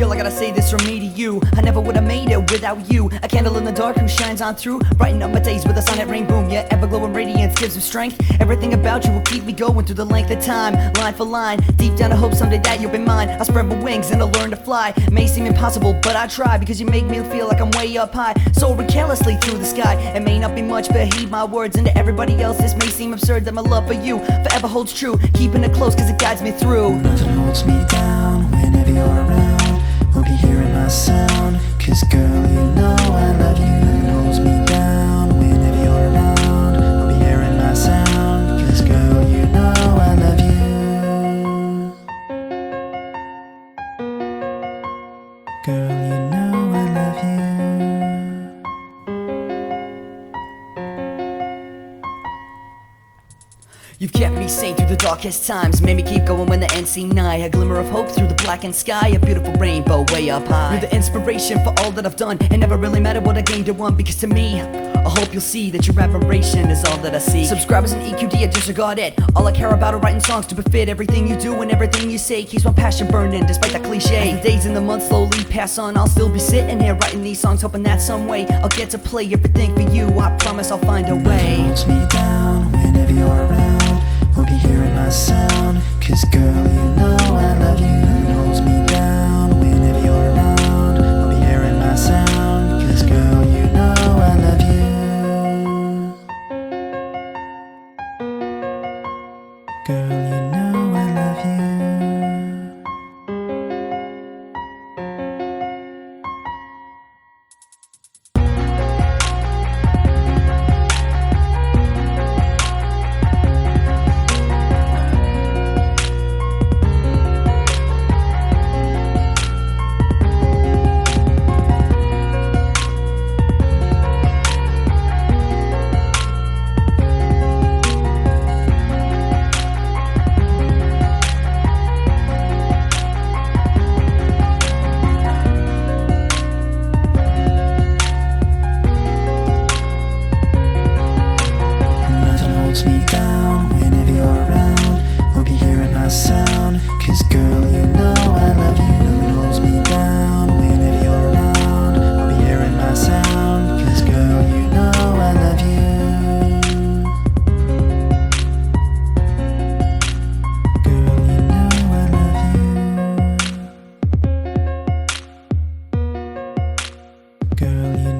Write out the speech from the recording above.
Girl, I gotta say this from me to you. I never would've made it without you. A candle in the dark who shines on through, brightening up my days with a sun that rain boom. Yeah, ever-glowing radiance gives me strength. Everything about you will keep me going through the length of time, line for line. Deep down I hope someday that you'll be mine. I'll spread my wings and I'll learn to fly. May seem impossible, but I try, because you make me feel like I'm way up high, soaring carelessly through the sky. It may not be much, but heed my words. And to everybody else this may seem absurd, that my love for you forever holds true. Keeping it close cause it guides me through. Nothing holds me down whenever you're around. Hope you're hearing my sound, cause girl, you know I love you. Nothing holds me down whenever you're around. Hope you're hearing my sound, cause girl, you know I love you. Girl, you know I love you. You've kept me sane through the darkest times, made me keep going when the end seemed nigh. A glimmer of hope through the blackened sky, a beautiful rainbow way up high. You're the inspiration for all that I've done. It never really mattered what I gained or won, because to me, I hope you'll see that your admiration is all that I see. Subscribers and EQD, I disregard it. All I care about are writing songs to befit everything you do and everything you say. Keeps my passion burning despite that cliche. As the days and the months slowly pass on, I'll still be sitting here writing these songs, hoping that some way I'll get to play everything for you. I promise I'll find a way. Nothing holds me down whenever you're around. Hope you're hearing my sound, cause girl, you know I love you. Nothing holds me down whenever you're around. Hope you're hearing my sound, cause girl, you know I love you. Girl, you know I love you. Holds me down whenever you're around. Hope you're hearing my sound, cause girl, you know I love you. Nothing holds me down whenever you're around. Hope you're hearing my sound, cause girl, you know I love you. Girl, you know I love you. Girl, you